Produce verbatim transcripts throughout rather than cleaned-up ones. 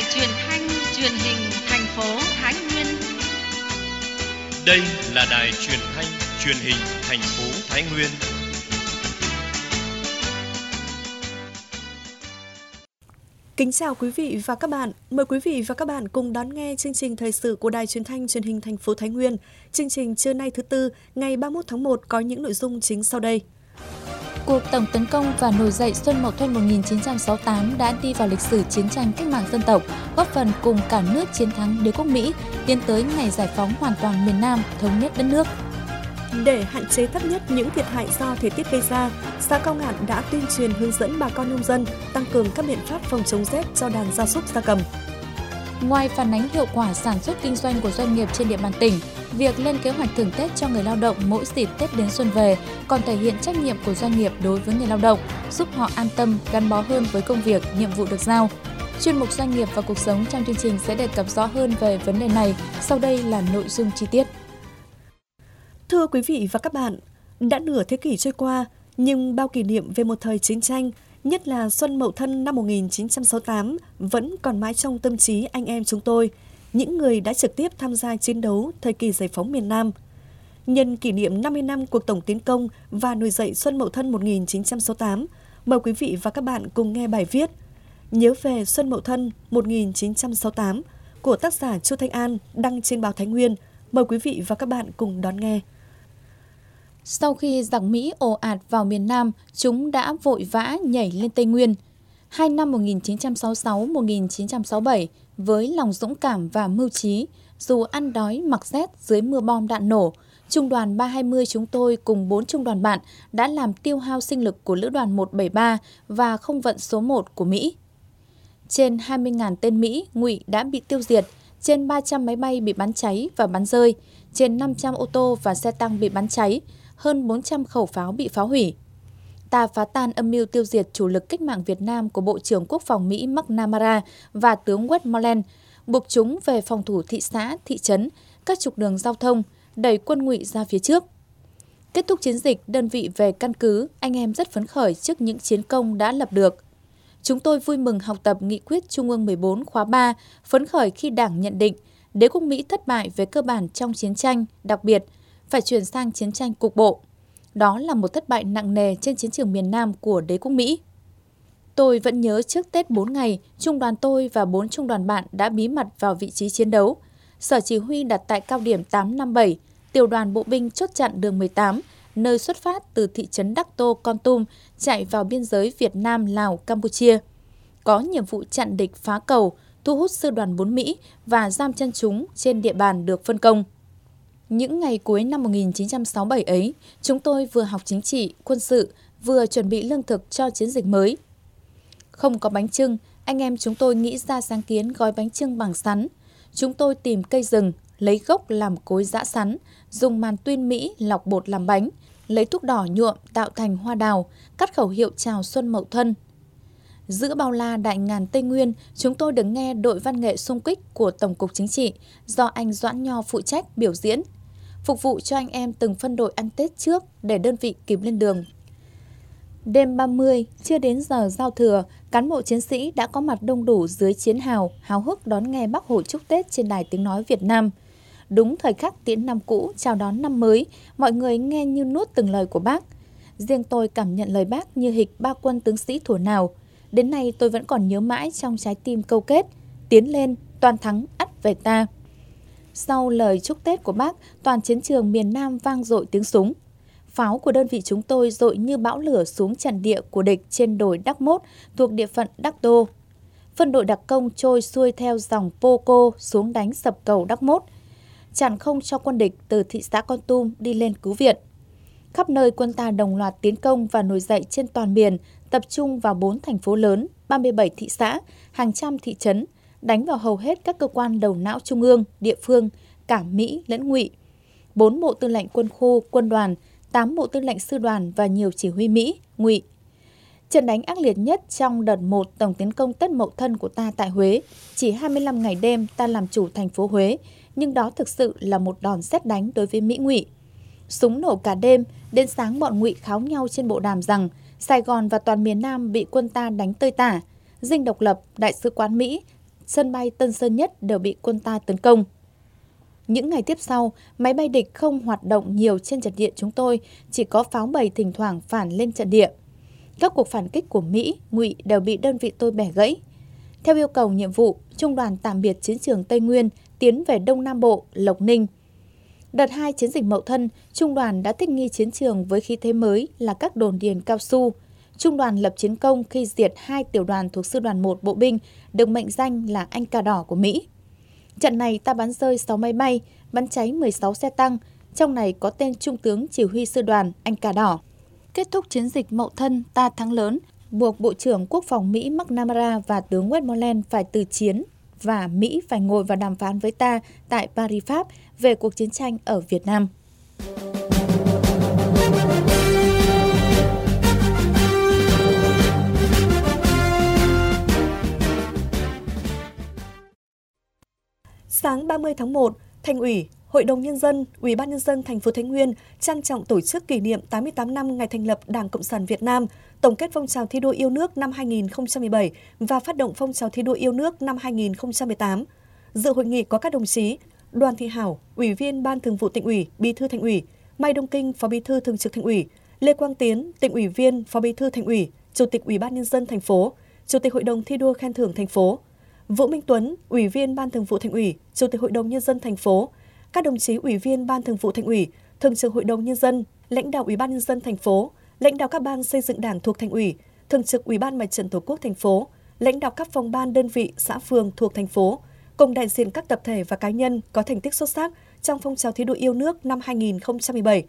truyền thanh truyền hình thành phố Thái Nguyên. Đây là đài truyền thanh truyền hình thành phố Thái Nguyên. Kính chào quý vị và các bạn. Mời quý vị và các bạn cùng đón nghe chương trình thời sự của đài truyền thanh truyền hình thành phố Thái Nguyên. Chương trình trưa nay thứ Tư, ngày ba mươi mốt tháng một có những nội dung chính sau đây. Cuộc tổng tấn công và nổi dậy Xuân Mậu Thân một nghìn chín trăm sáu mươi tám đã đi vào lịch sử chiến tranh cách mạng dân tộc, góp phần cùng cả nước chiến thắng đế quốc Mỹ, tiến tới ngày giải phóng hoàn toàn miền Nam, thống nhất đất nước. Để hạn chế thấp nhất những thiệt hại do thời tiết gây ra, xã Cao Ngạn đã tuyên truyền hướng dẫn bà con nông dân tăng cường các biện pháp phòng chống rét cho đàn gia súc gia cầm. Ngoài phản ánh hiệu quả sản xuất kinh doanh của doanh nghiệp trên địa bàn tỉnh, việc lên kế hoạch thưởng Tết cho người lao động mỗi dịp Tết đến xuân về còn thể hiện trách nhiệm của doanh nghiệp đối với người lao động, giúp họ an tâm, gắn bó hơn với công việc, nhiệm vụ được giao. Chuyên mục Doanh nghiệp và cuộc sống trong chương trình sẽ đề cập rõ hơn về vấn đề này. Sau đây là nội dung chi tiết. Thưa quý vị và các bạn, đã nửa thế kỷ trôi qua, nhưng bao kỷ niệm về một thời chiến tranh, nhất là Xuân Mậu Thân năm một nghìn chín trăm sáu mươi tám, vẫn còn mãi trong tâm trí anh em chúng tôi, những người đã trực tiếp tham gia chiến đấu thời kỳ giải phóng miền Nam. Nhân kỷ niệm năm mươi năm cuộc tổng tiến công và nổi dậy Xuân Mậu Thân một nghìn chín trăm sáu mươi tám, mời quý vị và các bạn cùng nghe bài viết Nhớ về Xuân Mậu Thân một nghìn chín trăm sáu mươi tám của tác giả Chu Thanh An đăng trên báo Thái Nguyên. Mời quý vị và các bạn cùng đón nghe. Sau khi giặc Mỹ ồ ạt vào miền Nam, chúng đã vội vã nhảy lên Tây Nguyên. Hai năm một nghìn chín trăm sáu mươi sáu đến một nghìn chín trăm sáu mươi bảy, với lòng dũng cảm và mưu trí, dù ăn đói mặc rét dưới mưa bom đạn nổ, Trung đoàn ba hai mươi chúng tôi cùng bốn trung đoàn bạn đã làm tiêu hao sinh lực của Lữ đoàn một bảy ba và không vận số một của Mỹ. Trên hai mươi nghìn tên Mỹ, Ngụy đã bị tiêu diệt, trên ba trăm máy bay bị bắn cháy và bắn rơi, trên năm trăm ô tô và xe tăng bị bắn cháy, hơn bốn trăm khẩu pháo bị phá hủy. Ta phá tan âm mưu tiêu diệt chủ lực cách mạng Việt Nam của Bộ trưởng Quốc phòng Mỹ McNamara và tướng Westmoreland, buộc chúng về phòng thủ thị xã, thị trấn, các trục đường giao thông, đẩy quân Ngụy ra phía trước. Kết thúc chiến dịch, đơn vị về căn cứ, anh em rất phấn khởi trước những chiến công đã lập được. Chúng tôi vui mừng học tập nghị quyết Trung ương mười bốn khóa ba, phấn khởi khi Đảng nhận định đế quốc Mỹ thất bại về cơ bản trong chiến tranh, đặc biệt phải chuyển sang chiến tranh cục bộ. Đó là một thất bại nặng nề trên chiến trường miền Nam của đế quốc Mỹ. Tôi vẫn nhớ trước Tết bốn ngày, trung đoàn tôi và bốn trung đoàn bạn đã bí mật vào vị trí chiến đấu. Sở chỉ huy đặt tại cao điểm tám năm bảy, tiểu đoàn bộ binh chốt chặn đường mười tám, nơi xuất phát từ thị trấn Đắc Tô, Kon Tum, chạy vào biên giới Việt Nam, Lào, Campuchia. Có nhiệm vụ chặn địch phá cầu, thu hút sư đoàn bốn Mỹ và giam chân chúng trên địa bàn được phân công. Những ngày cuối năm một nghìn chín trăm sáu mươi bảy ấy, chúng tôi vừa học chính trị, quân sự, vừa chuẩn bị lương thực cho chiến dịch mới. Không có bánh chưng, anh em chúng tôi nghĩ ra sáng kiến gói bánh chưng bằng sắn. Chúng tôi tìm cây rừng, lấy gốc làm cối giã sắn, dùng màn tuyên Mỹ lọc bột làm bánh, lấy thuốc đỏ nhuộm tạo thành hoa đào, cắt khẩu hiệu chào Xuân Mậu Thân. Giữa bao la đại ngàn Tây Nguyên, chúng tôi được nghe đội văn nghệ xung kích của Tổng cục Chính trị do anh Doãn Nho phụ trách biểu diễn, phục vụ cho anh em từng phân đội ăn Tết trước để đơn vị kịp lên đường. Đêm ba mươi, chưa đến giờ giao thừa, cán bộ chiến sĩ đã có mặt đông đủ dưới chiến hào, háo hức đón nghe Bác Hồ chúc Tết trên đài Tiếng nói Việt Nam. Đúng thời khắc tiễn năm cũ, chào đón năm mới, mọi người nghe như nuốt từng lời của Bác. Riêng tôi cảm nhận lời Bác như hịch ba quân tướng sĩ thuở nào. Đến nay tôi vẫn còn nhớ mãi trong trái tim câu kết, tiến lên, toàn thắng, ắt về ta. Sau lời chúc Tết của Bác, toàn chiến trường miền Nam vang dội tiếng súng. Pháo của đơn vị chúng tôi dội như bão lửa xuống trận địa của địch trên đồi Đắc Mốt thuộc địa phận Đắc Tô. Phân đội đặc công trôi xuôi theo dòng Poco xuống đánh sập cầu Đắc Mốt, chặn không cho quân địch từ thị xã Kon Tum đi lên cứu viện. Khắp nơi quân ta đồng loạt tiến công và nổi dậy trên toàn miền, tập trung vào bốn thành phố lớn, ba mươi bảy thị xã, hàng trăm thị trấn, đánh vào hầu hết các cơ quan đầu não trung ương, địa phương, cả Mỹ lẫn Ngụy. Bốn bộ tư lệnh quân khu, quân đoàn, tám bộ tư lệnh sư đoàn và nhiều chỉ huy Mỹ, Ngụy. Trận đánh ác liệt nhất trong đợt một tổng tiến công Tết Mậu Thân của ta tại Huế, chỉ hai mươi lăm ngày đêm ta làm chủ thành phố Huế, nhưng đó thực sự là một đòn sét đánh đối với Mỹ Ngụy. Súng nổ cả đêm, đến sáng bọn Ngụy kháo nhau trên bộ đàm rằng Sài Gòn và toàn miền Nam bị quân ta đánh tơi tả. Dinh Độc Lập, Đại sứ quán Mỹ, sân bay Tân Sơn Nhất đều bị quân ta tấn công. Những ngày tiếp sau, máy bay địch không hoạt động nhiều trên trận địa chúng tôi, chỉ có pháo bầy thỉnh thoảng phản lên trận địa. Các cuộc phản kích của Mỹ, Ngụy đều bị đơn vị tôi bẻ gãy. Theo yêu cầu nhiệm vụ, Trung đoàn tạm biệt chiến trường Tây Nguyên, tiến về Đông Nam Bộ, Lộc Ninh. Đợt hai chiến dịch Mậu Thân, Trung đoàn đã thích nghi chiến trường với khí thế mới là các đồn điền cao su. Trung đoàn lập chiến công khi diệt hai tiểu đoàn thuộc Sư đoàn một Bộ binh, được mệnh danh là Anh Cà Đỏ của Mỹ. Trận này ta bắn rơi sáu máy bay, bắn cháy mười sáu xe tăng, trong này có tên Trung tướng chỉ huy sư đoàn Anh Cà Đỏ. Kết thúc chiến dịch Mậu Thân, ta thắng lớn, buộc Bộ trưởng Quốc phòng Mỹ McNamara và tướng Westmoreland phải từ chiến và Mỹ phải ngồi vào đàm phán với ta tại Paris, Pháp về cuộc chiến tranh ở Việt Nam. Sáng ba mươi tháng một, Thành ủy, Hội đồng Nhân dân, Ủy ban Nhân dân thành phố Thái Nguyên trang trọng tổ chức kỷ niệm tám mươi tám năm ngày thành lập Đảng Cộng sản Việt Nam, tổng kết phong trào thi đua yêu nước năm hai nghìn không trăm mười bảy và phát động phong trào thi đua yêu nước năm hai nghìn không trăm mười tám. Dự hội nghị có các đồng chí Đoàn Thị Hảo, Ủy viên Ban Thường vụ Tỉnh ủy, Bí thư Thành ủy, Mai Đông Kinh, Phó Bí thư Thường trực Thành ủy, Lê Quang Tiến, Tỉnh ủy viên, Phó Bí thư Thành ủy, Chủ tịch Ủy ban Nhân dân thành phố, Chủ tịch Hội đồng thi đua khen thưởng thành phố, Vũ Minh Tuấn, Ủy viên Ban Thường vụ Thành ủy, Chủ tịch Hội đồng Nhân dân thành phố, các đồng chí Ủy viên Ban Thường vụ Thành ủy, Thường trực Hội đồng Nhân dân, lãnh đạo Ủy ban Nhân dân thành phố, lãnh đạo các ban xây dựng Đảng thuộc Thành ủy, Thường trực Ủy ban Mặt trận Tổ quốc thành phố, lãnh đạo các phòng ban đơn vị, xã phường thuộc thành phố, cùng đại diện các tập thể và cá nhân có thành tích xuất sắc trong phong trào thi đua yêu nước năm hai nghìn không trăm mười bảy.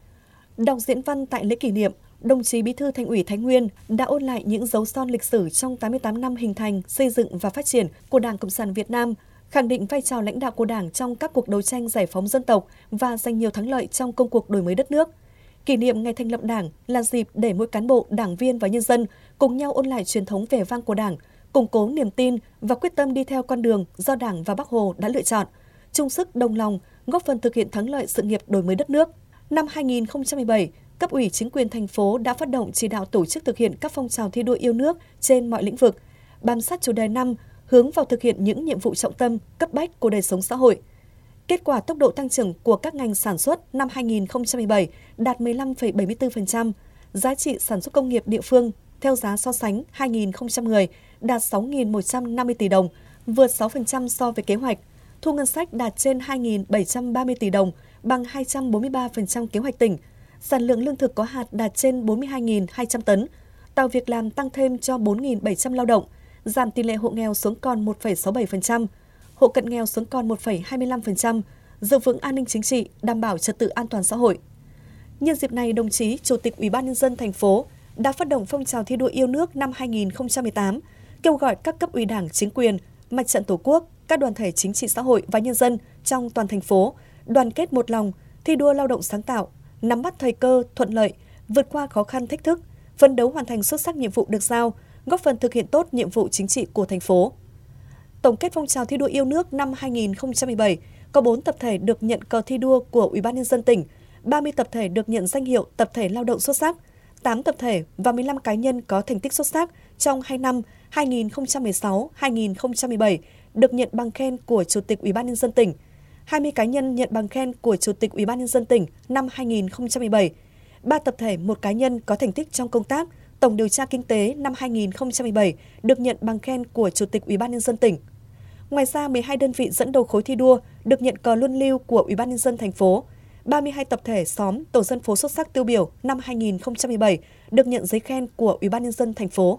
Đọc diễn văn tại lễ kỷ niệm, đồng chí Bí thư Thành ủy Thái Nguyên đã ôn lại những dấu son lịch sử trong tám mươi tám năm hình thành, xây dựng và phát triển của Đảng Cộng sản Việt Nam, khẳng định vai trò lãnh đạo của Đảng trong các cuộc đấu tranh giải phóng dân tộc và giành nhiều thắng lợi trong công cuộc đổi mới đất nước. Kỷ niệm ngày thành lập Đảng là dịp để mỗi cán bộ, đảng viên và nhân dân cùng nhau ôn lại truyền thống vẻ vang của Đảng, củng cố niềm tin và quyết tâm đi theo con đường do Đảng và Bác Hồ đã lựa chọn, chung sức đồng lòng góp phần thực hiện thắng lợi sự nghiệp đổi mới đất nước. Năm hai nghìn không trăm mười bảy, cấp ủy chính quyền thành phố đã phát động chỉ đạo tổ chức thực hiện các phong trào thi đua yêu nước trên mọi lĩnh vực, bám sát chủ đề năm, hướng vào thực hiện những nhiệm vụ trọng tâm, cấp bách của đời sống xã hội. Kết quả tốc độ tăng trưởng của các ngành sản xuất năm hai nghìn không trăm mười bảy đạt mười lăm phẩy bảy mươi tư phần trăm, giá trị sản xuất công nghiệp địa phương theo giá so sánh hai nghìn không trăm mười đạt sáu nghìn một trăm năm mươi tỷ đồng, vượt sáu phần trăm so với kế hoạch. Thu ngân sách đạt trên hai nghìn bảy trăm ba mươi tỷ đồng, bằng hai trăm bốn mươi ba phần trăm kế hoạch tỉnh. Sản lượng lương thực có hạt đạt trên bốn mươi hai nghìn hai trăm tấn, tạo việc làm tăng thêm cho bốn nghìn bảy trăm lao động, giảm tỷ lệ hộ nghèo xuống còn một phẩy sáu mươi bảy phần trăm, hộ cận nghèo xuống còn một phẩy hai mươi lăm phần trăm, giữ vững an ninh chính trị, đảm bảo trật tự an toàn xã hội. Nhân dịp này, đồng chí Chủ tịch Ủy ban Nhân dân thành phố đã phát động phong trào thi đua yêu nước năm hai nghìn không trăm mười tám, kêu gọi các cấp ủy Đảng, chính quyền, Mặt trận Tổ quốc, các đoàn thể chính trị xã hội và nhân dân trong toàn thành phố đoàn kết một lòng, thi đua lao động sáng tạo, nắm bắt thời cơ, thuận lợi, vượt qua khó khăn thách thức, phấn đấu hoàn thành xuất sắc nhiệm vụ được giao, góp phần thực hiện tốt nhiệm vụ chính trị của thành phố. Tổng kết phong trào thi đua yêu nước năm hai nghìn không trăm mười bảy, có bốn tập thể được nhận cờ thi đua của Ủy ban Nhân dân tỉnh, ba mươi tập thể được nhận danh hiệu tập thể lao động xuất sắc, tám tập thể và mười lăm cá nhân có thành tích xuất sắc trong hai năm hai nghìn không trăm mười sáu đến hai nghìn không trăm mười bảy được nhận bằng khen của Chủ tịch Ủy ban Nhân dân tỉnh, hai mươi cá nhân nhận bằng khen của Chủ tịch Ủy ban Nhân dân tỉnh năm hai nghìn không trăm mười bảy, ba tập thể, một cá nhân có thành tích trong công tác, tổng điều tra kinh tế năm hai nghìn không trăm mười bảy được nhận bằng khen của Chủ tịch Ủy ban Nhân dân tỉnh. Ngoài ra, mười hai đơn vị dẫn đầu khối thi đua được nhận cờ luân lưu của Ủy ban Nhân dân thành phố, ba mươi hai tập thể xóm, tổ dân phố xuất sắc tiêu biểu năm hai nghìn không trăm mười bảy được nhận giấy khen của Ủy ban Nhân dân thành phố.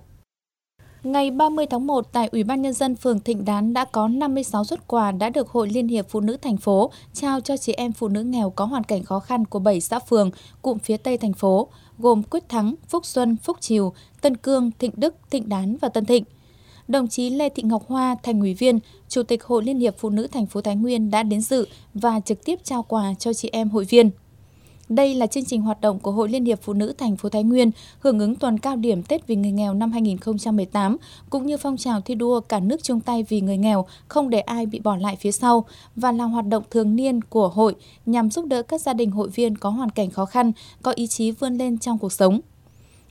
Ngày ba mươi tháng một, tại Ủy ban Nhân dân phường Thịnh Đán đã có năm mươi sáu suất quà đã được Hội Liên hiệp Phụ nữ thành phố trao cho chị em phụ nữ nghèo có hoàn cảnh khó khăn của bảy xã phường, cụm phía Tây thành phố, gồm Quyết Thắng, Phúc Xuân, Phúc Triều, Tân Cương, Thịnh Đức, Thịnh Đán và Tân Thịnh. Đồng chí Lê Thị Ngọc Hoa, Thành ủy viên, Chủ tịch Hội Liên hiệp Phụ nữ thành phố Thái Nguyên đã đến dự và trực tiếp trao quà cho chị em hội viên. Đây là chương trình hoạt động của Hội Liên hiệp Phụ nữ thành phố Thái Nguyên hưởng ứng tuần cao điểm Tết vì người nghèo năm hai nghìn không trăm mười tám, cũng như phong trào thi đua cả nước chung tay vì người nghèo, không để ai bị bỏ lại phía sau, và là hoạt động thường niên của hội nhằm giúp đỡ các gia đình hội viên có hoàn cảnh khó khăn, có ý chí vươn lên trong cuộc sống.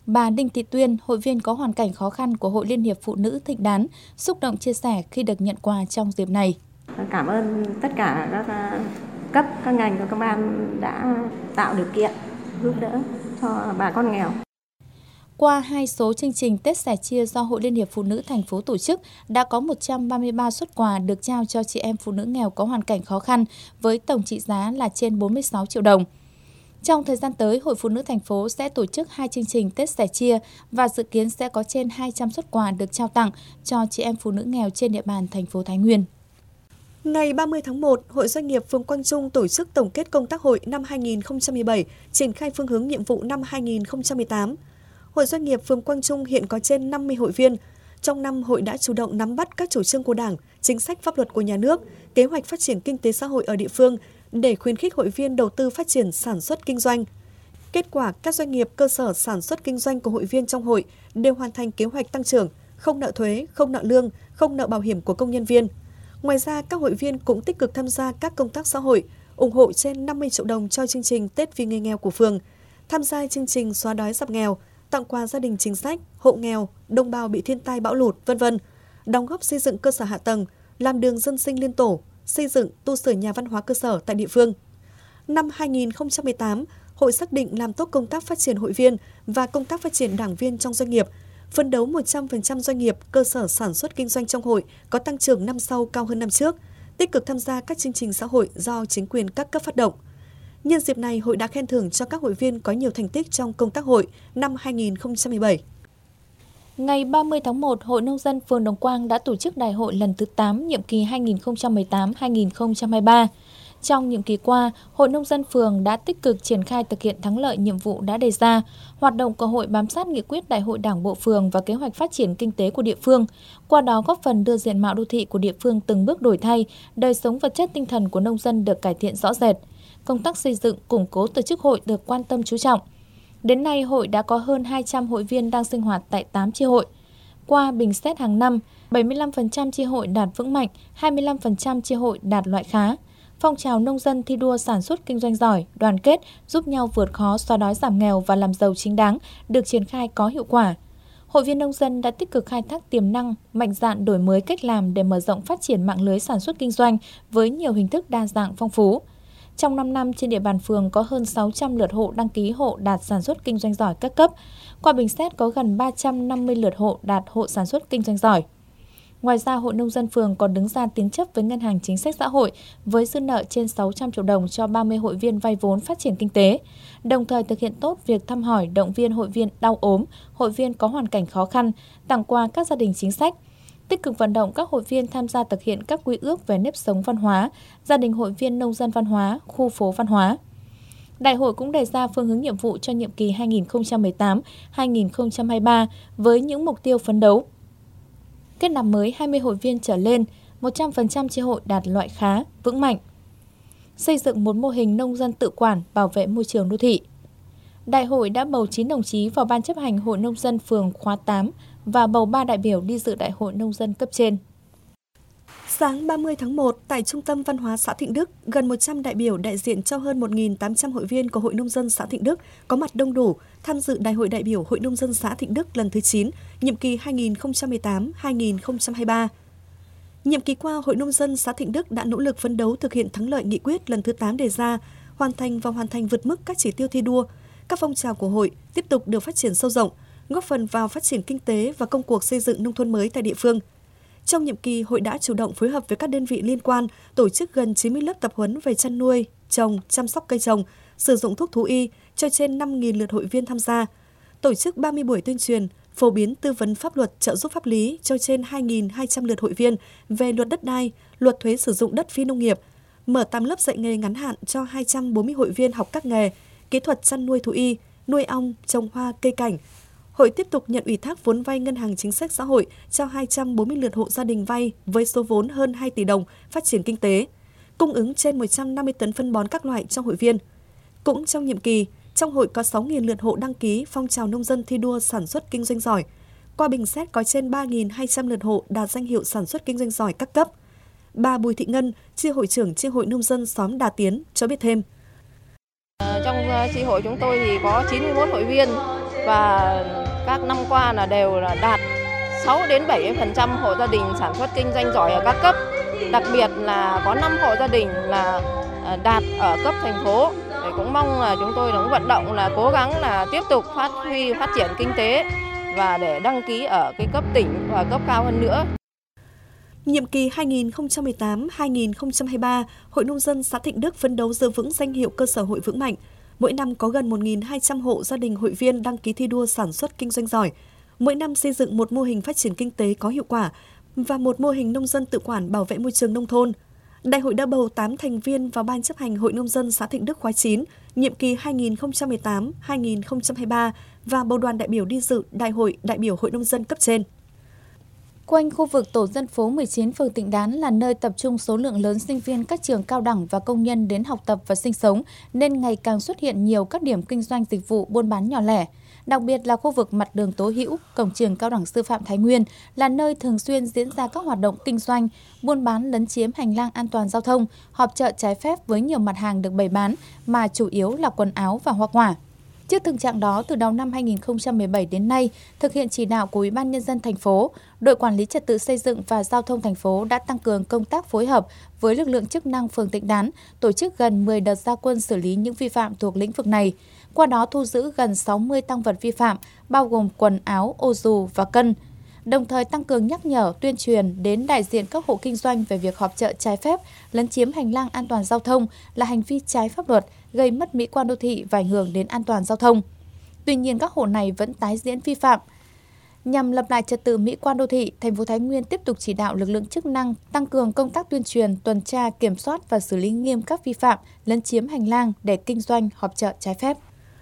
Bà Đinh Thị Tuyên, hội viên có hoàn cảnh khó khăn của Hội Liên hiệp Phụ nữ Thịnh Đán, xúc động chia sẻ khi được nhận quà trong dịp này. Cảm ơn tất cả các cấp, các ngành và các ban đã tạo điều kiện giúp đỡ cho bà con nghèo. Qua hai số chương trình Tết sẻ chia do Hội Liên hiệp Phụ nữ thành phố tổ chức, đã có một trăm ba mươi ba suất quà được trao cho chị em phụ nữ nghèo có hoàn cảnh khó khăn với tổng trị giá là trên bốn mươi sáu triệu đồng. Trong thời gian tới, Hội Phụ nữ thành phố sẽ tổ chức hai chương trình Tết sẻ chia và dự kiến sẽ có trên hai trăm suất quà được trao tặng cho chị em phụ nữ nghèo trên địa bàn thành phố Thái Nguyên. Ngày ba mươi tháng một, Hội Doanh nghiệp phường Quang Trung tổ chức tổng kết công tác hội năm hai nghìn không trăm mười bảy, triển khai phương hướng nhiệm vụ năm hai nghìn không trăm mười tám. Hội Doanh nghiệp phường Quang Trung hiện có trên năm mươi hội viên. Trong năm, hội đã chủ động nắm bắt các chủ trương của Đảng, chính sách pháp luật của nhà nước, kế hoạch phát triển kinh tế xã hội ở địa phương để khuyến khích hội viên đầu tư phát triển sản xuất kinh doanh. Kết quả, các doanh nghiệp cơ sở sản xuất kinh doanh của hội viên trong hội đều hoàn thành kế hoạch tăng trưởng, không nợ thuế, không nợ lương, không nợ bảo hiểm của công nhân viên. Ngoài ra, các hội viên cũng tích cực tham gia các công tác xã hội, ủng hộ trên năm mươi triệu đồng cho chương trình Tết vì người nghèo của phường, tham gia chương trình xóa đói giảm nghèo, tặng quà gia đình chính sách, hộ nghèo, đồng bào bị thiên tai bão lụt, vân vân, đóng góp xây dựng cơ sở hạ tầng, làm đường dân sinh liên tổ, xây dựng, tu sửa nhà văn hóa cơ sở tại địa phương. Năm hai nghìn không trăm mười tám, hội xác định làm tốt công tác phát triển hội viên và công tác phát triển đảng viên trong doanh nghiệp, phấn đấu một trăm phần trăm doanh nghiệp, cơ sở sản xuất kinh doanh trong hội có tăng trưởng năm sau cao hơn năm trước, tích cực tham gia các chương trình xã hội do chính quyền các cấp phát động. Nhân dịp này, hội đã khen thưởng cho các hội viên có nhiều thành tích trong công tác hội năm hai nghìn không trăm mười bảy. Ngày ba mươi tháng một, Hội Nông dân phường Đồng Quang đã tổ chức đại hội lần thứ tám nhiệm kỳ hai nghìn không trăm mười tám đến hai nghìn không trăm hai mươi ba. Trong nhiệm kỳ qua, Hội Nông dân phường đã tích cực triển khai thực hiện thắng lợi nhiệm vụ đã đề ra. Hoạt động của hội bám sát nghị quyết Đại hội Đảng bộ phường và kế hoạch phát triển kinh tế của địa phương, qua đó góp phần đưa diện mạo đô thị của địa phương từng bước đổi thay, đời sống vật chất tinh thần của nông dân được cải thiện rõ rệt. Công tác xây dựng, củng cố tổ chức hội được quan tâm chú trọng. Đến nay, hội đã có hơn hai trăm hội viên đang sinh hoạt tại tám chi hội. Qua bình xét hàng năm, bảy mươi lăm phần trăm chi hội đạt vững mạnh, hai mươi lăm phần trăm chi hội đạt loại khá. Phong trào nông dân thi đua sản xuất kinh doanh giỏi, đoàn kết, giúp nhau vượt khó, xóa đói giảm nghèo và làm giàu chính đáng được triển khai có hiệu quả. Hội viên nông dân đã tích cực khai thác tiềm năng, mạnh dạn đổi mới cách làm để mở rộng phát triển mạng lưới sản xuất kinh doanh với nhiều hình thức đa dạng phong phú. Trong năm năm, trên địa bàn phường có hơn sáu trăm lượt hộ đăng ký hộ đạt sản xuất kinh doanh giỏi các cấp. Qua bình xét có gần ba trăm năm mươi lượt hộ đạt hộ sản xuất kinh doanh giỏi. Ngoài ra, Hội Nông dân phường còn đứng ra tín chấp với Ngân hàng Chính sách Xã hội với dư nợ trên sáu trăm triệu đồng cho ba mươi hội viên vay vốn phát triển kinh tế, đồng thời thực hiện tốt việc thăm hỏi, động viên hội viên đau ốm, hội viên có hoàn cảnh khó khăn, tặng quà các gia đình chính sách, tích cực vận động các hội viên tham gia thực hiện các quy ước về nếp sống văn hóa, gia đình hội viên nông dân văn hóa, khu phố văn hóa. Đại hội cũng đề ra phương hướng nhiệm vụ cho nhiệm kỳ hai nghìn không trăm mười tám đến hai nghìn không trăm hai mươi ba với những mục tiêu phấn đấu. Kết nạp mới hai mươi hội viên trở lên, một trăm phần trăm chi hội đạt loại khá, vững mạnh. Xây dựng một mô hình nông dân tự quản, bảo vệ môi trường đô thị. Đại hội đã bầu chín đồng chí vào Ban chấp hành Hội Nông dân phường khóa tám và bầu ba đại biểu đi dự Đại hội Nông dân cấp trên. Sáng ba mươi tháng một, tại Trung tâm Văn hóa xã Thịnh Đức, gần một trăm đại biểu đại diện cho hơn một nghìn tám trăm hội viên của Hội Nông dân xã Thịnh Đức có mặt đông đủ tham dự Đại hội đại biểu Hội Nông dân xã Thịnh Đức lần thứ chín, nhiệm kỳ hai nghìn không trăm mười tám đến hai nghìn không trăm hai mươi ba. Nhiệm kỳ qua, Hội Nông dân xã Thịnh Đức đã nỗ lực phấn đấu thực hiện thắng lợi nghị quyết lần thứ tám đề ra, hoàn thành và hoàn thành vượt mức các chỉ tiêu thi đua. Các phong trào của hội tiếp tục được phát triển sâu rộng, góp phần vào phát triển kinh tế và công cuộc xây dựng nông thôn mới tại địa phương. Trong nhiệm kỳ, hội đã chủ động phối hợp với các đơn vị liên quan, tổ chức gần chín mươi lớp tập huấn về chăn nuôi, trồng, chăm sóc cây trồng, sử dụng thuốc thú y cho trên năm nghìn lượt hội viên tham gia, tổ chức ba mươi buổi tuyên truyền, phổ biến tư vấn pháp luật, trợ giúp pháp lý cho trên hai nghìn hai trăm lượt hội viên về luật đất đai, luật thuế sử dụng đất phi nông nghiệp, mở tám lớp dạy nghề ngắn hạn cho hai trăm bốn mươi hội viên học các nghề, kỹ thuật chăn nuôi thú y, nuôi ong, trồng hoa, cây cảnh. Hội tiếp tục nhận ủy thác vốn vay Ngân hàng Chính sách Xã hội cho hai trăm bốn mươi lượt hộ gia đình vay với số vốn hơn hai tỷ đồng phát triển kinh tế, cung ứng trên một trăm năm mươi tấn phân bón các loại cho hội viên. Cũng trong nhiệm kỳ, trong hội có sáu nghìn lượt hộ đăng ký phong trào nông dân thi đua sản xuất kinh doanh giỏi. Qua bình xét có trên ba nghìn hai trăm lượt hộ đạt danh hiệu sản xuất kinh doanh giỏi các cấp. Bà Bùi Thị Ngân, chi hội trưởng chi hội nông dân xóm Đà Tiến cho biết thêm. Trong chi hội chúng tôi thì có chín mươi mốt hội viên. và các năm qua là đều là đạt sáu đến bảy mươi phần trăm hộ gia đình sản xuất kinh doanh giỏi ở các cấp. Đặc biệt là có năm hộ gia đình là đạt ở cấp thành phố. Thì cũng mong là chúng tôi cũng vận động là cố gắng là tiếp tục phát huy phát triển kinh tế và để đăng ký ở cái cấp tỉnh và cấp cao hơn nữa. Nhiệm kỳ hai nghìn không trăm mười tám đến hai nghìn không trăm hai mươi ba, Hội Nông dân xã Thịnh Đức phấn đấu giữ vững danh hiệu cơ sở hội vững mạnh. Mỗi năm có gần một nghìn hai trăm hộ gia đình hội viên đăng ký thi đua sản xuất kinh doanh giỏi. Mỗi năm xây dựng một mô hình phát triển kinh tế có hiệu quả và một mô hình nông dân tự quản bảo vệ môi trường nông thôn. Đại hội đã bầu tám thành viên vào Ban chấp hành Hội Nông dân xã Thịnh Đức khóa chín, nhiệm kỳ hai nghìn không trăm mười tám đến hai nghìn không trăm hai mươi ba và bầu đoàn đại biểu đi dự Đại hội đại biểu Hội Nông dân cấp trên. Quanh khu vực tổ dân phố mười chín phường Tịnh Đán là nơi tập trung số lượng lớn sinh viên các trường cao đẳng và công nhân đến học tập và sinh sống, nên ngày càng xuất hiện nhiều các điểm kinh doanh dịch vụ buôn bán nhỏ lẻ. Đặc biệt là khu vực mặt đường Tố Hữu, cổng trường Cao đẳng Sư phạm Thái Nguyên là nơi thường xuyên diễn ra các hoạt động kinh doanh, buôn bán lấn chiếm hành lang an toàn giao thông, họp chợ trái phép với nhiều mặt hàng được bày bán mà chủ yếu là quần áo và hoa quả. Trước thực trạng đó, từ đầu năm hai nghìn không trăm mười bảy đến nay, thực hiện chỉ đạo của Ủy ban Nhân dân thành phố, đội quản lý trật tự xây dựng và giao thông thành phố đã tăng cường công tác phối hợp với lực lượng chức năng phường Tịnh Đán, tổ chức gần mười đợt ra quân xử lý những vi phạm thuộc lĩnh vực này. Qua đó thu giữ gần sáu mươi tang vật vi phạm, bao gồm quần áo, ô dù và cân. Đồng thời tăng cường nhắc nhở, tuyên truyền đến đại diện các hộ kinh doanh về việc họp chợ trái phép, lấn chiếm hành lang an toàn giao thông là hành vi trái pháp luật, gây mất mỹ quan đô thị và ảnh hưởng đến an toàn giao thông. Tuy nhiên, các hộ này vẫn tái diễn vi phạm. Nhằm lập lại trật tự mỹ quan đô thị, thành phố Thái Nguyên tiếp tục chỉ đạo lực lượng chức năng tăng cường công tác tuyên truyền, tuần tra, kiểm soát và xử lý nghiêm các vi phạm, lấn chiếm hành lang để kinh doanh họp chợ trái phép.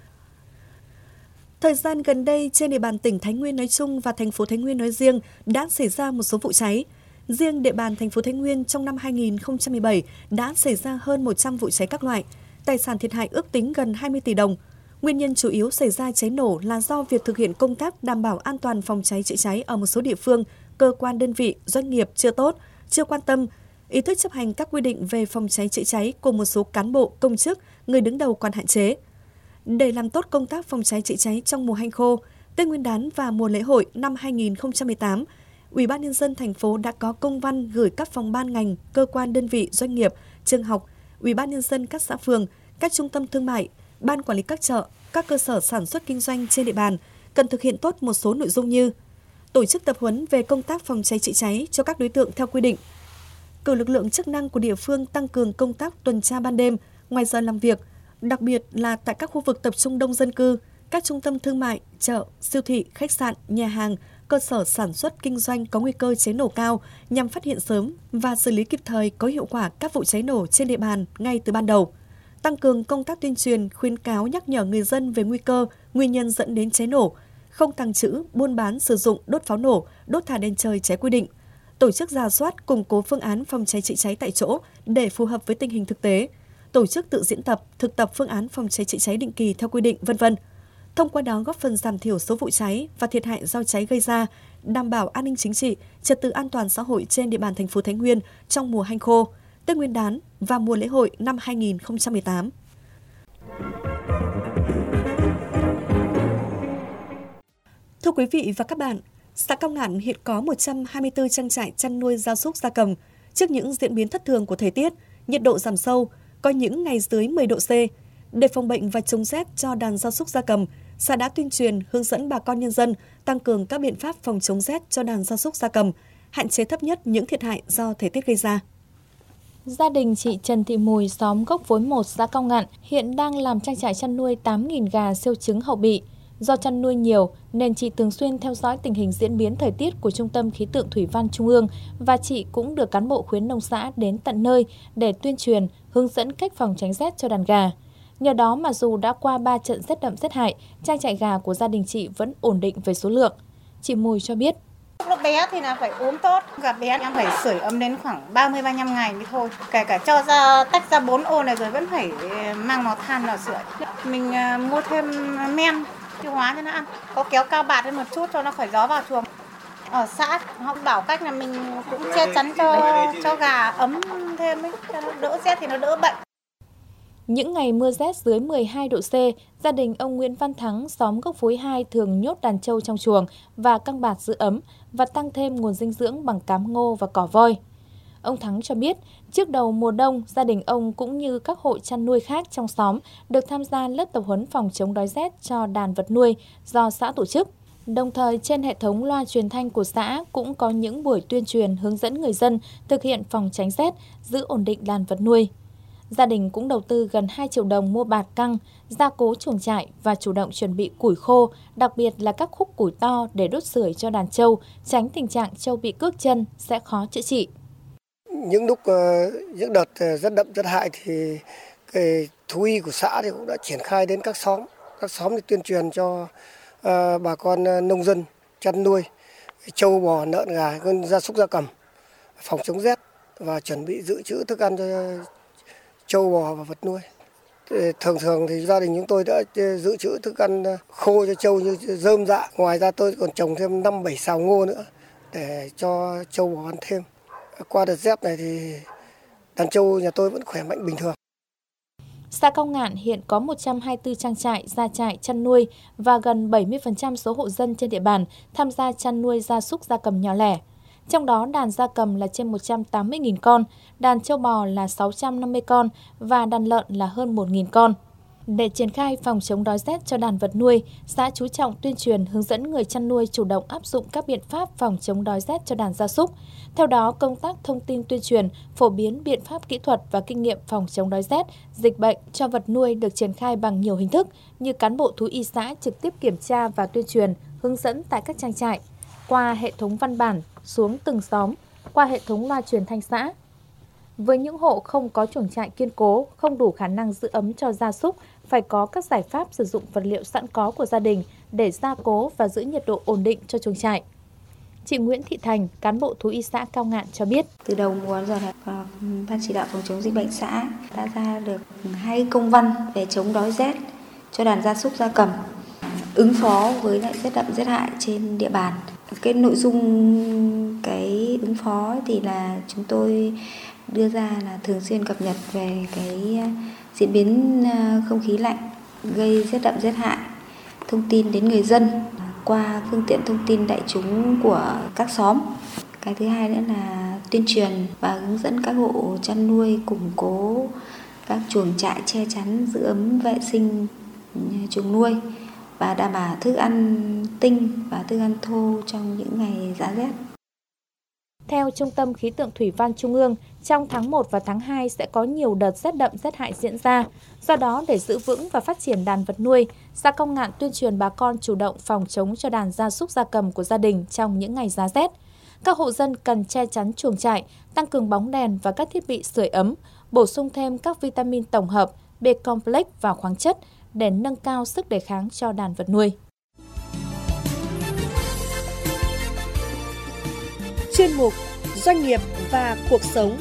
Thời gian gần đây, trên địa bàn tỉnh Thái Nguyên nói chung và thành phố Thái Nguyên nói riêng đã xảy ra một số vụ cháy. Riêng địa bàn thành phố Thái Nguyên trong năm hai nghìn không trăm mười bảy đã xảy ra hơn một trăm vụ cháy các loại, tài sản thiệt hại ước tính gần hai mươi tỷ đồng. Nguyên nhân chủ yếu xảy ra cháy nổ là do việc thực hiện công tác đảm bảo an toàn phòng cháy chữa cháy ở một số địa phương, cơ quan đơn vị, doanh nghiệp chưa tốt, chưa quan tâm, ý thức chấp hành các quy định về phòng cháy chữa cháy của một số cán bộ, công chức, người đứng đầu còn hạn chế. Để làm tốt công tác phòng cháy chữa cháy trong mùa hanh khô, Tết Nguyên đán và mùa lễ hội năm hai nghìn không trăm mười tám, Ủy ban Nhân dân thành phố đã có công văn gửi các phòng ban ngành, cơ quan đơn vị, doanh nghiệp, trường học, Ủy ban Nhân dân các xã phường, các trung tâm thương mại, ban quản lý các chợ, các cơ sở sản xuất kinh doanh trên địa bàn cần thực hiện tốt một số nội dung như tổ chức tập huấn về công tác phòng cháy chữa cháy cho các đối tượng theo quy định, cử lực lượng chức năng của địa phương tăng cường công tác tuần tra ban đêm ngoài giờ làm việc, đặc biệt là tại các khu vực tập trung đông dân cư, các trung tâm thương mại, chợ, siêu thị, khách sạn, nhà hàng, cơ sở sản xuất kinh doanh có nguy cơ cháy nổ cao nhằm phát hiện sớm và xử lý kịp thời có hiệu quả các vụ cháy nổ trên địa bàn ngay từ ban đầu. Tăng cường công tác tuyên truyền, khuyến cáo nhắc nhở người dân về nguy cơ, nguyên nhân dẫn đến cháy nổ, không tàng trữ, buôn bán, sử dụng, đốt pháo nổ, đốt thả đèn trời trái quy định. Tổ chức rà soát, củng cố phương án phòng cháy chữa cháy tại chỗ để phù hợp với tình hình thực tế. Tổ chức tự diễn tập, thực tập phương án phòng cháy chữa cháy định kỳ theo quy định, vân vân. Thông qua đó góp phần giảm thiểu số vụ cháy và thiệt hại do cháy gây ra, đảm bảo an ninh chính trị, trật tự an toàn xã hội trên địa bàn thành phố Thái Nguyên trong mùa hanh khô, Tết Nguyên đán và mùa lễ hội năm hai nghìn không trăm mười tám. Thưa quý vị và các bạn, xã Cao Ngạn hiện có một trăm hai mươi tư trang trại chăn nuôi gia súc gia cầm. Trước những diễn biến thất thường của thời tiết, nhiệt độ giảm sâu, có những ngày dưới mười độ C. Để phòng bệnh và chống rét cho đàn gia súc gia cầm, xã đã tuyên truyền hướng dẫn bà con nhân dân tăng cường các biện pháp phòng chống rét cho đàn gia súc gia cầm, hạn chế thấp nhất những thiệt hại do thời tiết gây ra. Gia đình chị Trần Thị Mùi, xóm Gốc Phối một, xã Cao Ngạn hiện đang làm trang trại chăn nuôi tám nghìn gà siêu trứng hậu bị. Do chăn nuôi nhiều nên chị thường xuyên theo dõi tình hình diễn biến thời tiết của Trung tâm Khí tượng Thủy văn Trung ương và chị cũng được cán bộ khuyến nông xã đến tận nơi để tuyên truyền, hướng dẫn cách phòng tránh rét cho đàn gà. Nhờ đó mà dù đã qua ba trận rét đậm rét hại, trang trại gà của gia đình chị vẫn ổn định về số lượng. Chị Mùi cho biết. Lúc bé thì là phải uống tốt, gà bé em phải sưởi ấm đến khoảng ba mươi ba mươi lăm ngày mới thôi. Kể cả cho ra tách ra bốn ô này rồi vẫn phải mang lò than lò sưởi. Mình uh, mua thêm men tiêu hóa cho nó ăn, có kéo cao bạt lên một chút cho nó khỏi gió vào chuồng. Ở xã họ bảo cách là mình cũng che chắn cho cho gà ấm thêm ấy, cho nó đỡ rét thì nó đỡ bệnh. Những ngày mưa rét dưới mười hai độ C, gia đình ông Nguyễn Văn Thắng, xóm Gốc Phối hai thường nhốt đàn trâu trong chuồng và căng bạt giữ ấm và tăng thêm nguồn dinh dưỡng bằng cám ngô và cỏ voi. Ông Thắng cho biết, trước đầu mùa đông, gia đình ông cũng như các hộ chăn nuôi khác trong xóm được tham gia lớp tập huấn phòng chống đói rét cho đàn vật nuôi do xã tổ chức. Đồng thời, trên hệ thống loa truyền thanh của xã cũng có những buổi tuyên truyền hướng dẫn người dân thực hiện phòng tránh rét, giữ ổn định đàn vật nuôi. Gia đình cũng đầu tư gần hai triệu đồng mua bạt căng, gia cố chuồng trại và chủ động chuẩn bị củi khô, đặc biệt là các khúc củi to để đốt sưởi cho đàn trâu, tránh tình trạng trâu bị cước chân sẽ khó chữa trị. Những lúc những đợt rất đậm rất hại thì cái thú y của xã thì cũng đã triển khai đến các xóm, các xóm để tuyên truyền cho uh, bà con nông dân chăn nuôi trâu bò lợn gà, con gia súc gia cầm phòng chống rét và chuẩn bị dự trữ thức ăn cho trâu bò và vật nuôi. Thường thường thì gia đình chúng tôi đã dự trữ thức ăn khô cho trâu như rơm rạ. Ngoài ra tôi còn trồng thêm năm bảy sào ngô nữa để cho trâu bò ăn thêm. Qua đợt rét này thì đàn trâu nhà tôi vẫn khỏe mạnh bình thường. Xã Cao Ngạn hiện có một trăm hai mươi tư trang trại, gia trại chăn nuôi và gần bảy mươi phần trăm số hộ dân trên địa bàn tham gia chăn nuôi gia súc gia cầm nhỏ lẻ. Trong đó đàn gia cầm là trên một trăm tám mươi nghìn con, đàn trâu bò là sáu trăm năm mươi con và đàn lợn là hơn một nghìn con. Để triển khai phòng chống đói rét cho đàn vật nuôi, xã chú trọng tuyên truyền hướng dẫn người chăn nuôi chủ động áp dụng các biện pháp phòng chống đói rét cho đàn gia súc. Theo đó, công tác thông tin tuyên truyền, phổ biến biện pháp kỹ thuật và kinh nghiệm phòng chống đói rét, dịch bệnh cho vật nuôi được triển khai bằng nhiều hình thức như cán bộ thú y xã trực tiếp kiểm tra và tuyên truyền, hướng dẫn tại các trang trại, qua hệ thống văn bản xuống từng xóm, qua hệ thống loa truyền thanh xã. Với những hộ không có chuồng trại kiên cố, không đủ khả năng giữ ấm cho gia súc, phải có các giải pháp sử dụng vật liệu sẵn có của gia đình để gia cố và giữ nhiệt độ ổn định cho chuồng trại. Chị Nguyễn Thị Thành, cán bộ thú y xã Cao Ngạn cho biết. Từ đầu mùa giờ này, Ban chỉ đạo phòng chống dịch bệnh xã đã ra được hai công văn về chống đói rét cho đàn gia súc gia cầm, ứng phó với lại rét đậm rét hại trên địa bàn. Cái nội dung cái ứng phó thì là chúng tôi đưa ra là thường xuyên cập nhật về cái diễn biến không khí lạnh gây rét đậm rét hại, thông tin đến người dân qua phương tiện thông tin đại chúng của các xóm. Cái thứ hai nữa là tuyên truyền và hướng dẫn các hộ chăn nuôi củng cố các chuồng trại che chắn, giữ ấm, vệ sinh chuồng nuôi và đảm bảo thức ăn tinh và thức ăn thô trong những ngày giá rét. Theo Trung tâm Khí tượng Thủy văn Trung ương, trong tháng một và tháng hai sẽ có nhiều đợt rét đậm rét hại diễn ra. Do đó, để giữ vững và phát triển đàn vật nuôi, xã Cao Ngạn tuyên truyền bà con chủ động phòng chống cho đàn gia súc gia cầm của gia đình trong những ngày giá rét. Các hộ dân cần che chắn chuồng trại, tăng cường bóng đèn và các thiết bị sưởi ấm, bổ sung thêm các vitamin tổng hợp, B-complex và khoáng chất để nâng cao sức đề kháng cho đàn vật nuôi. Chuyên mục Doanh nghiệp và cuộc sống.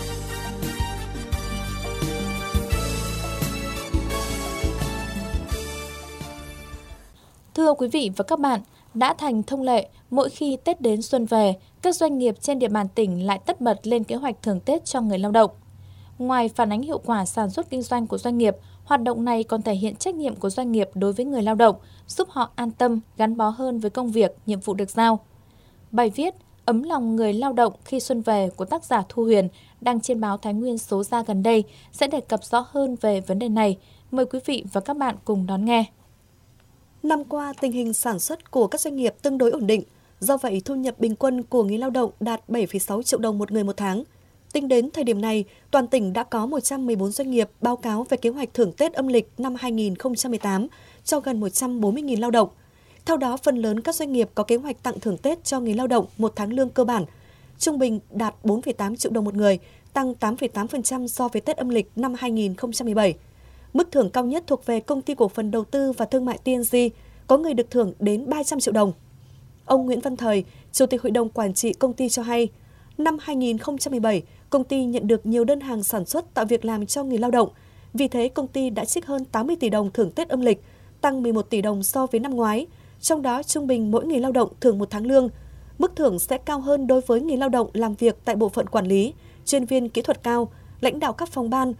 Thưa quý vị và các bạn, đã thành thông lệ, mỗi khi Tết đến xuân về, các doanh nghiệp trên địa bàn tỉnh lại tất bật lên kế hoạch thưởng Tết cho người lao động. Ngoài phản ánh hiệu quả sản xuất kinh doanh của doanh nghiệp, hoạt động này còn thể hiện trách nhiệm của doanh nghiệp đối với người lao động, giúp họ an tâm, gắn bó hơn với công việc, nhiệm vụ được giao. Bài viết Ấm lòng người lao động khi xuân về của tác giả Thu Huyền đăng trên báo Thái Nguyên số ra gần đây sẽ đề cập rõ hơn về vấn đề này. Mời quý vị và các bạn cùng đón nghe. Năm qua, tình hình sản xuất của các doanh nghiệp tương đối ổn định. Do vậy, thu nhập bình quân của người lao động đạt bảy phẩy sáu triệu đồng một người một tháng. Tính đến thời điểm này, toàn tỉnh đã có một trăm mười bốn doanh nghiệp báo cáo về kế hoạch thưởng Tết âm lịch năm hai nghìn không trăm mười tám cho gần một trăm bốn mươi nghìn lao động. Theo đó, phần lớn các doanh nghiệp có kế hoạch tặng thưởng Tết cho người lao động một tháng lương cơ bản, trung bình đạt bốn phẩy tám triệu đồng một người, tăng tám phẩy tám phần trăm so với Tết âm lịch năm hai nghìn không trăm mười bảy. Mức thưởng cao nhất thuộc về Công ty Cổ phần Đầu tư và Thương mại tê en giê, có người được thưởng đến ba trăm triệu đồng. Ông Nguyễn Văn Thời, Chủ tịch Hội đồng Quản trị công ty cho hay, năm hai nghìn không trăm mười bảy, công ty nhận được nhiều đơn hàng sản xuất tạo việc làm cho người lao động. Vì thế, công ty đã trích hơn tám mươi tỷ đồng thưởng Tết âm lịch, tăng mười một tỷ đồng so với năm ngoái. Trong đó, trung bình mỗi người lao động thưởng một tháng lương. Mức thưởng sẽ cao hơn đối với người lao động làm việc tại bộ phận quản lý, chuyên viên kỹ thuật cao, lãnh đạo các phòng ban,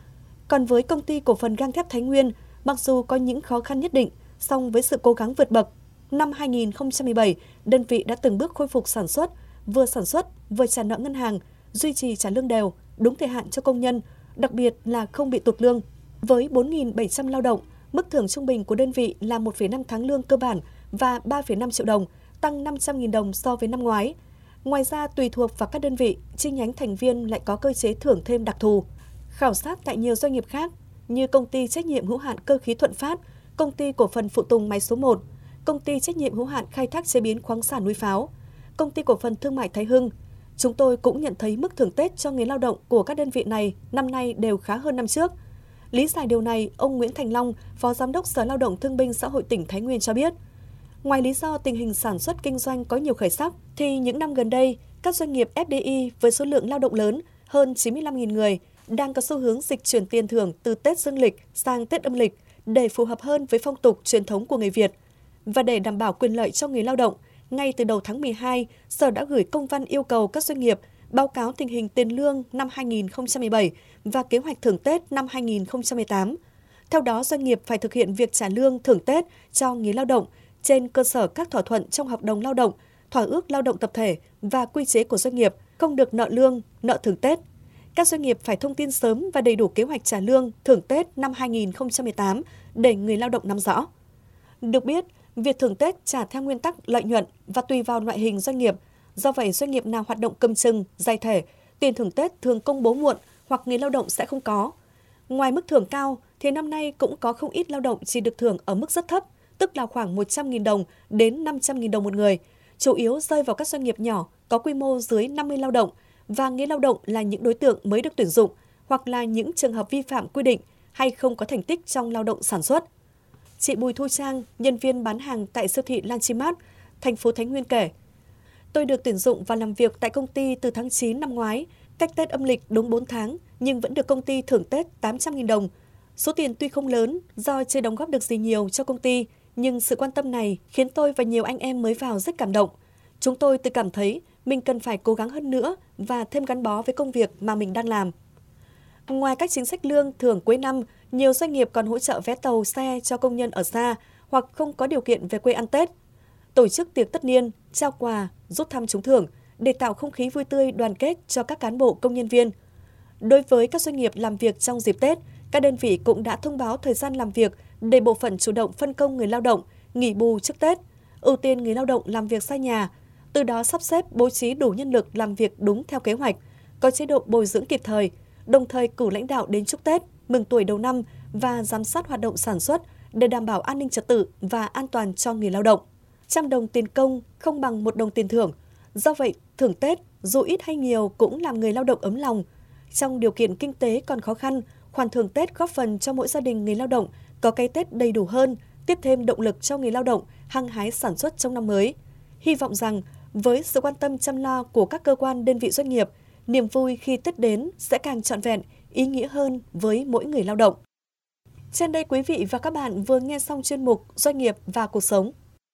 Còn với công ty cổ phần gang thép Thái Nguyên, mặc dù có những khó khăn nhất định, song với sự cố gắng vượt bậc, năm hai nghìn không trăm mười bảy, đơn vị đã từng bước khôi phục sản xuất, vừa sản xuất, vừa trả nợ ngân hàng, duy trì trả lương đều, đúng thời hạn cho công nhân, đặc biệt là không bị tụt lương. Với bốn nghìn bảy trăm lao động, mức thưởng trung bình của đơn vị là một phẩy năm tháng lương cơ bản và ba phẩy năm triệu đồng, tăng năm trăm nghìn đồng so với năm ngoái. Ngoài ra, tùy thuộc vào các đơn vị, chi nhánh thành viên lại có cơ chế thưởng thêm đặc thù. Khảo sát tại nhiều doanh nghiệp khác như công ty trách nhiệm hữu hạn Cơ khí Thuận Phát, công ty cổ phần phụ tùng máy số một, công ty trách nhiệm hữu hạn khai thác chế biến khoáng sản Núi Pháo, công ty cổ phần thương mại Thái Hưng. Chúng tôi cũng nhận thấy mức thưởng Tết cho người lao động của các đơn vị này năm nay đều khá hơn năm trước. Lý giải điều này, ông Nguyễn Thành Long, Phó Giám đốc Sở Lao động Thương binh Xã hội tỉnh Thái Nguyên cho biết, ngoài lý do tình hình sản xuất kinh doanh có nhiều khởi sắc, thì những năm gần đây, các doanh nghiệp ép đê i với số lượng lao động lớn hơn chín mươi lăm nghìn người đang có xu hướng dịch chuyển tiền thưởng từ Tết Dương lịch sang Tết âm lịch để phù hợp hơn với phong tục truyền thống của người Việt. Và để đảm bảo quyền lợi cho người lao động, ngay từ đầu tháng mười hai, Sở đã gửi công văn yêu cầu các doanh nghiệp báo cáo tình hình tiền lương năm hai nghìn không trăm mười bảy và kế hoạch thưởng Tết năm hai nghìn không trăm mười tám. Theo đó, doanh nghiệp phải thực hiện việc trả lương thưởng Tết cho người lao động trên cơ sở các thỏa thuận trong hợp đồng lao động, thỏa ước lao động tập thể và quy chế của doanh nghiệp, không được nợ lương, nợ thưởng Tết. Các doanh nghiệp phải thông tin sớm và đầy đủ kế hoạch trả lương thưởng Tết năm hai nghìn không trăm mười tám để người lao động nắm rõ. Được biết, việc thưởng Tết trả theo nguyên tắc lợi nhuận và tùy vào loại hình doanh nghiệp. Do vậy, doanh nghiệp nào hoạt động cầm chừng, dài thể, tiền thưởng Tết thường công bố muộn hoặc người lao động sẽ không có. Ngoài mức thưởng cao, thì năm nay cũng có không ít lao động chỉ được thưởng ở mức rất thấp, tức là khoảng một trăm nghìn đồng đến năm trăm nghìn đồng một người, chủ yếu rơi vào các doanh nghiệp nhỏ có quy mô dưới năm mươi lao động và người lao động là những đối tượng mới được tuyển dụng hoặc là những trường hợp vi phạm quy định hay không có thành tích trong lao động sản xuất. Chị Bùi Thu Trang, nhân viên bán hàng tại siêu thị Lanchimat, thành phố Thái Nguyên kể, tôi được tuyển dụng và làm việc tại công ty từ tháng chín năm ngoái, cách Tết âm lịch đúng bốn tháng, nhưng vẫn được công ty thưởng Tết tám trăm nghìn đồng. Số tiền tuy không lớn do chưa đóng góp được gì nhiều cho công ty, nhưng sự quan tâm này khiến tôi và nhiều anh em mới vào rất cảm động. Chúng tôi tự cảm thấy mình cần phải cố gắng hơn nữa và thêm gắn bó với công việc mà mình đang làm. Ngoài các chính sách lương thưởng cuối năm, nhiều doanh nghiệp còn hỗ trợ vé tàu xe cho công nhân ở xa hoặc không có điều kiện về quê ăn Tết, tổ chức tiệc tất niên, trao quà, rút thăm trúng thưởng để tạo không khí vui tươi đoàn kết cho các cán bộ công nhân viên. Đối với các doanh nghiệp làm việc trong dịp Tết, các đơn vị cũng đã thông báo thời gian làm việc để bộ phận chủ động phân công người lao động nghỉ bù trước Tết, ưu tiên người lao động làm việc xa nhà, từ đó sắp xếp bố trí đủ nhân lực làm việc đúng theo kế hoạch, có chế độ bồi dưỡng kịp thời, đồng thời cử lãnh đạo đến chúc Tết, mừng tuổi đầu năm và giám sát hoạt động sản xuất để đảm bảo an ninh trật tự và an toàn cho người lao động. Trăm đồng tiền công không bằng một đồng tiền thưởng. Do vậy, thưởng Tết dù ít hay nhiều cũng làm người lao động ấm lòng. Trong điều kiện kinh tế còn khó khăn, khoản thưởng Tết góp phần cho mỗi gia đình người lao động có cái Tết đầy đủ hơn, tiếp thêm động lực cho người lao động hăng hái sản xuất trong năm mới. Hy vọng rằng với sự quan tâm chăm lo của các cơ quan đơn vị doanh nghiệp, niềm vui khi Tết đến sẽ càng trọn vẹn, ý nghĩa hơn với mỗi người lao động. Trên đây quý vị và các bạn vừa nghe xong chuyên mục Doanh nghiệp và cuộc sống.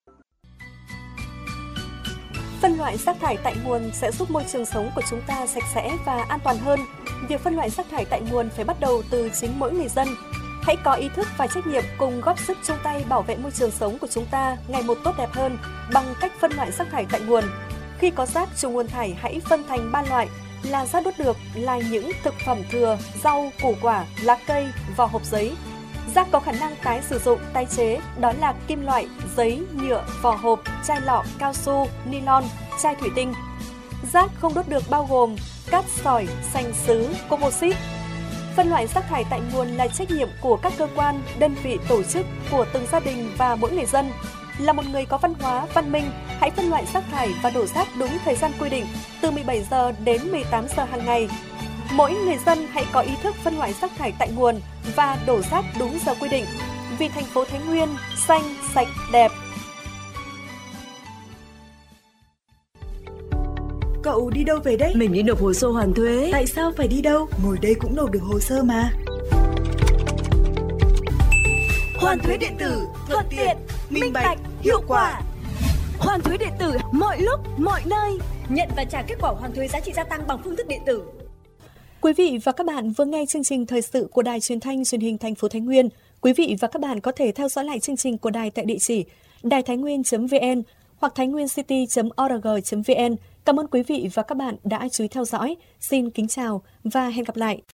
Phân loại rác thải tại nguồn sẽ giúp môi trường sống của chúng ta sạch sẽ và an toàn hơn. Việc phân loại rác thải tại nguồn phải bắt đầu từ chính mỗi người dân. Hãy có ý thức và trách nhiệm cùng góp sức chung tay bảo vệ môi trường sống của chúng ta ngày một tốt đẹp hơn bằng cách phân loại rác thải tại nguồn. Khi có rác chủ nguồn thải hãy phân thành ba loại là rác đốt được là những thực phẩm thừa, rau, củ quả, lá cây, vỏ hộp giấy. Rác có khả năng tái sử dụng, tái chế đó là kim loại, giấy, nhựa, vỏ hộp, chai lọ, cao su, nylon, chai thủy tinh. Rác không đốt được bao gồm cát sỏi, sành sứ, composite. Phân loại rác thải tại nguồn là trách nhiệm của các cơ quan, đơn vị, tổ chức, của từng gia đình và mỗi người dân. Là một người có văn hóa, văn minh, hãy phân loại rác thải và đổ rác đúng thời gian quy định, từ mười bảy giờ đến mười tám giờ hàng ngày. Mỗi người dân hãy có ý thức phân loại rác thải tại nguồn và đổ rác đúng giờ quy định. Vì thành phố Thái Nguyên xanh, sạch, đẹp. Cậu đi đâu về đấy? Mình đi nộp hồ sơ hoàn thuế. Tại sao phải đi đâu? Ngồi đây cũng nộp được hồ sơ mà. Hoàn thuế điện tử, thuận tiện, minh bạch, hiệu quả. Hoàn thuế điện tử mọi lúc, mọi nơi. Nhận và trả kết quả hoàn thuế giá trị gia tăng bằng phương thức điện tử. Quý vị và các bạn vừa nghe chương trình thời sự của Đài Truyền thanh Truyền hình thành phố Thái Nguyên. Quý vị và các bạn có thể theo dõi lại chương trình của đài tại địa chỉ đài thái nguyên chấm vn hoặc thái nguyên city chấm org chấm vn. Cảm ơn quý vị và các bạn đã chú ý theo dõi. Xin kính chào và hẹn gặp lại.